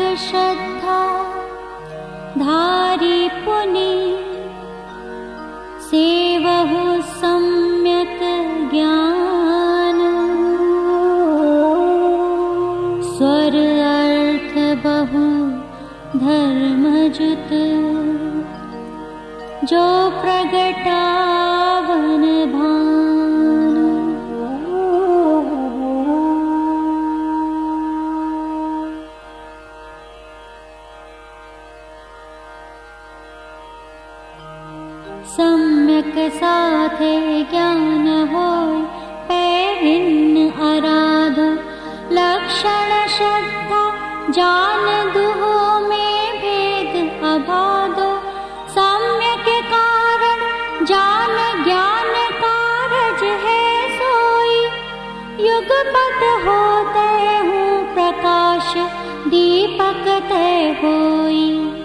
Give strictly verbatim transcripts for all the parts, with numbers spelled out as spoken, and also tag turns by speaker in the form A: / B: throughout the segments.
A: श्रद्धा धारी पुनि सेवहु सम्यक ज्ञान स्वर अर्थ बहु धर्म जुत जो प्रगटावन भान सम्यक साथे ज्ञान होय पैभिन्न आराध लक्षण श्रद्धा जान दुहो में भेद अबाधो सम्यक कारण जान ज्ञान कारज है सोई युगपत होते हूँ प्रकाश दीपक तय होई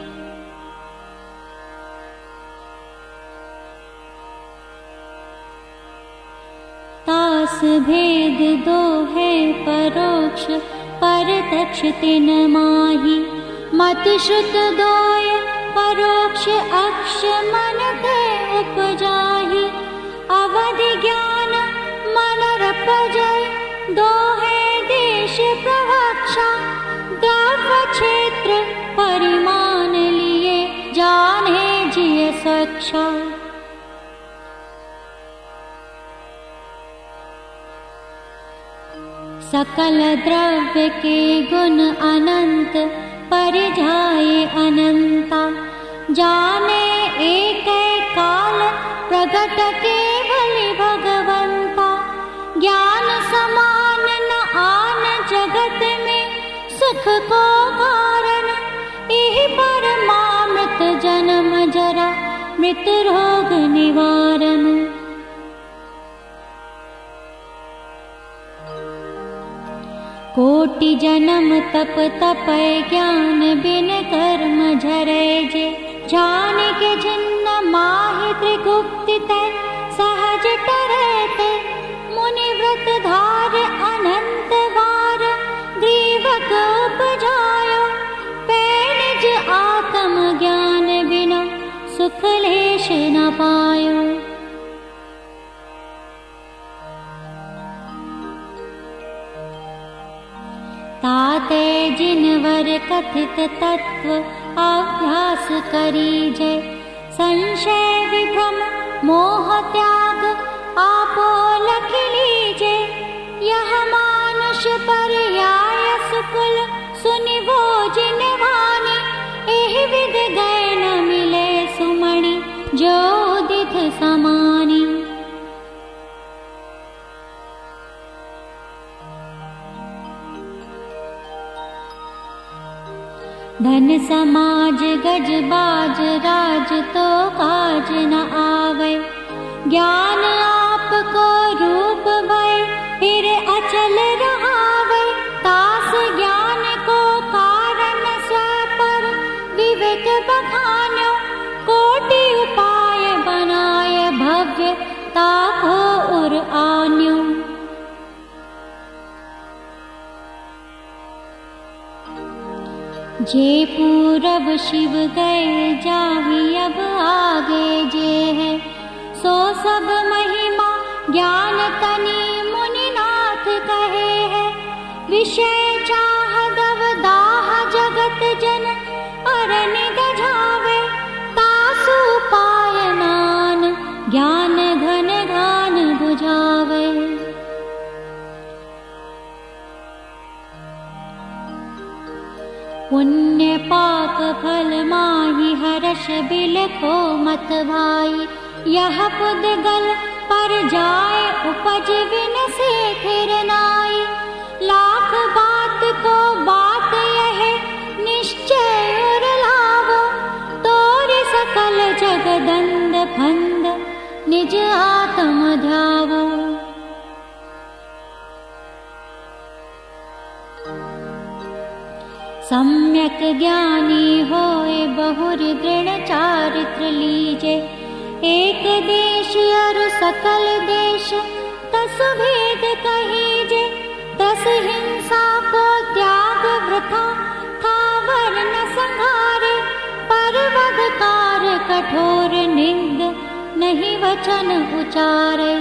A: तास भेद दो है परोक्ष परतक्ष तिन माही मत श्रुत दोय परोक्ष अक्ष मन ते उपजाहि अवधि ज्ञान मन रपजय दो है देश प्रवक्षा द्रव्य क्षेत्र परिमाण लिए जाने जिय स्वच्छा सकल द्रव्य के गुण अनंत परिजाए अनंता जाने एक काल प्रगट केवल भगवंता ज्ञान समान न आन जगत में सुख को कारण यही परमामृत जन्म जरा मृत रोग निवारण कोटि जन्म तप तपय ज्ञान बिन कर्म झरे जे जान के जिन्न माहि त्रिगुप्ति तय सहज टरते मुनि व्रत धार अनंत वार ग्रीवक उपजायो पैनिज आत्म ज्ञान बिना सुख लेश न पायो ताते जिनवर कथित तत्व अभ्यास करीजे संशय विभ्रम मोह त्याग आपो लख लीजे यह मानुष पर्याय सुकुल सुनिवो जिन वाणी एहि विद गए न मिले सुमणि जो उदित समानी धन समाज गज बाज राज तो काज न आवे ज्ञान आपको रूप भय फिर अचल रहावे तास ज्ञान को कारण स्वपर विवेक बखान्यो कोटि उपाय बनाय भव्य ताको उर आन्यो जे पूरब शिव गए जाहि अब आगे जे है सो सब महिमा ज्ञान तनि मुनिनाथ कहे है विषय चाह दव दाह जगत जन अरन गझावे तासु पाय नान ज्ञान घन घान बुझावे पुण्य पाप फल माहि हर्ष बिलखो मत भाई यह पुद्गल पर जाए उपज बिन से फिर नाई लाख बात को बात यह निश्चय उर लावो तोरि सकल जगदंद फंद निज आत्म ध्यावो सम्यक ज्ञानी होए बहुर दृढ़ चारित्र लीजे एक देश अरु सकल देश तस भेद कहीजे तस हिंसा को त्याग वृथा था कठोर निंद नहीं वचन उचारे।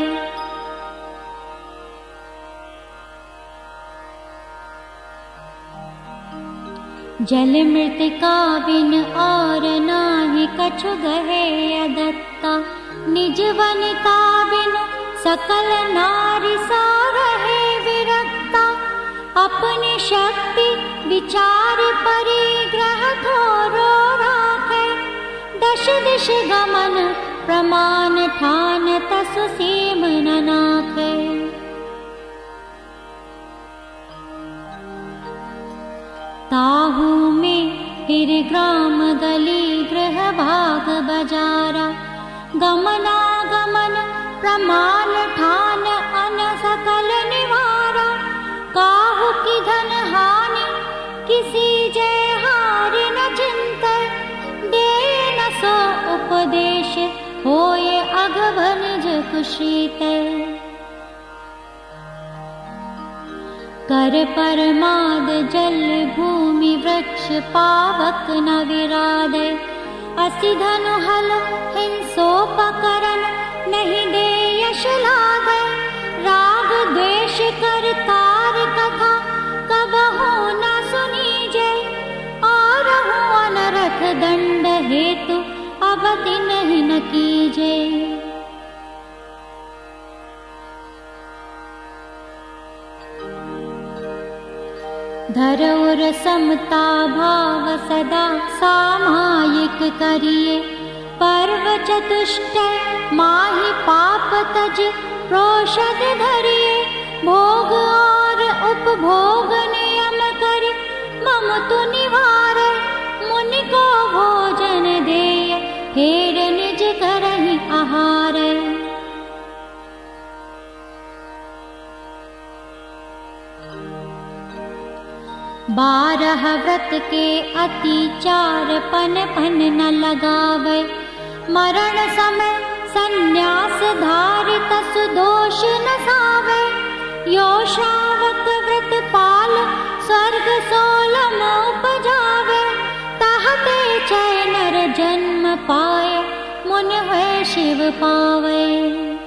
A: जल मृतिका बिन और नाही कछु गहे अदत्ता। निज वनिता बिन सकल नारी सा रहे विरक्ता। अपनी शक्ति विचार परिग्रह थोरो राखे। दश दिश गमन प्रमाण ठान तसु सीम न नाखे। ताहू में फिर ग्राम गली गृह भाग बजारा। गमनागमन प्रमाण ठान अन सकल निवारा। काहू की धन हानि किसी जय हारि न चिंतै। दे न सो उपदेश होए अघवन जग शीतै। कर परमाद जल भूमि वृक्ष पावक न विराधे। असि धनु हल हिंसोपकरण नहीं दे यश लागे। राग द्वेष कर तार कथा कबहु न सुनीजे। आरहु अनरथ दंड हेतु अवति नहीं न कीजे। धरौर समता भाव सदा सामायिक करिए। पर्व चतुष्टय माहि पाप तज प्रोषद धरिए। भोग और उपभोग नियम कर मम तु निवारे। मुनि को भोजन देय हेर निज करहि आहारे। बारह व्रत के अतिचार पन पन न लगावे। मरण समय संन्यास धारि तसु दोष न सावे। यो श्रावक व्रत पाल स्वर्ग सोलम उपजावे। तहते चय नर जन्म पाए मुनि हुए शिव पावे।